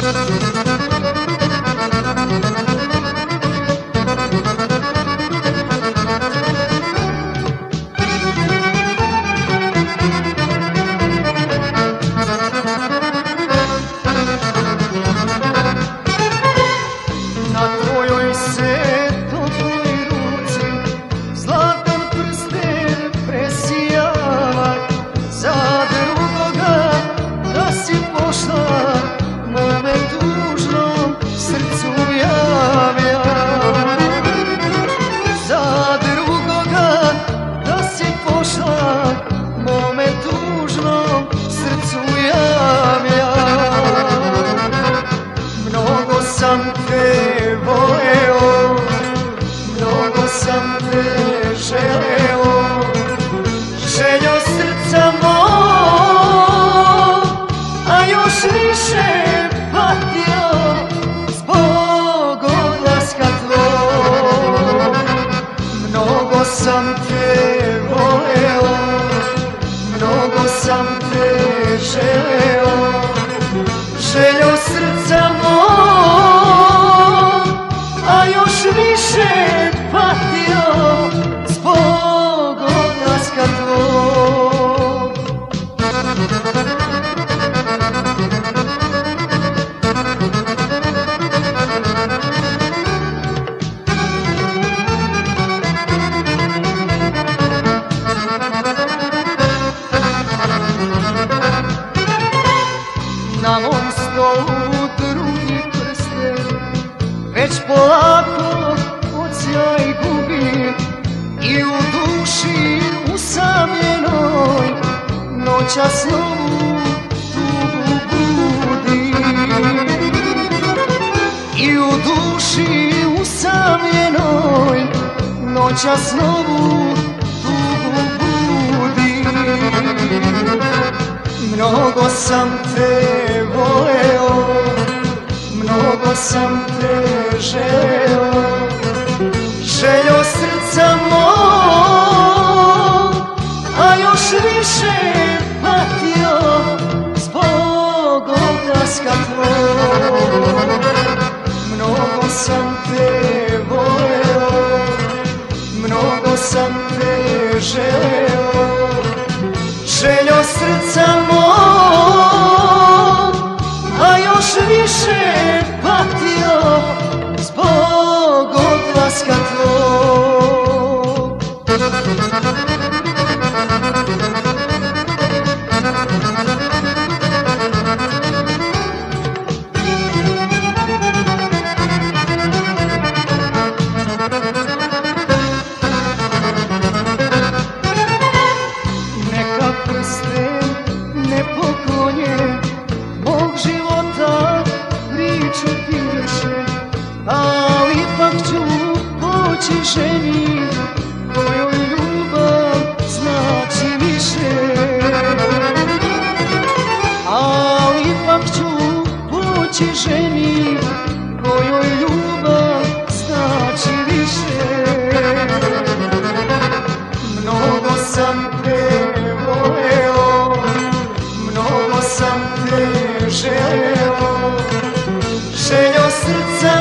Željo srca mog, a još više patio zbog odlaska tvog. Na mom stolu drugi prsten već polako odsjaj gubi i u duši usamljenoj noćas novu tugu budi. I u duši usamljenoj noćas novu tugu budi. Mnogo sam te voleo, mnogo sam te želeo, željo srca mog, a još više patio zbog odlaska tvog. Mnogo sam te voleo, mnogo sam te želeo, željo srca mog, a još više patio zbog odlaska tvog. Mog života priču piše, ali ipak ću poći ženi kojoj ljubav znači više. Ali ipak ću poći ženi kojoj ljubav znači više. Mnogo sam te voleo, mnogo sam te želeo, željo srca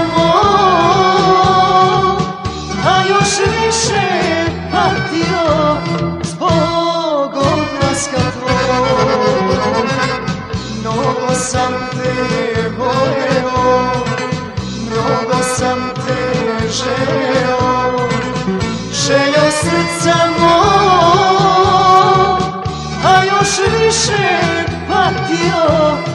mog, a još više patio zbog odlaska tvog. Mnogo sam te voleo, mnogo sam te želeo, željo srca mog, a još više patio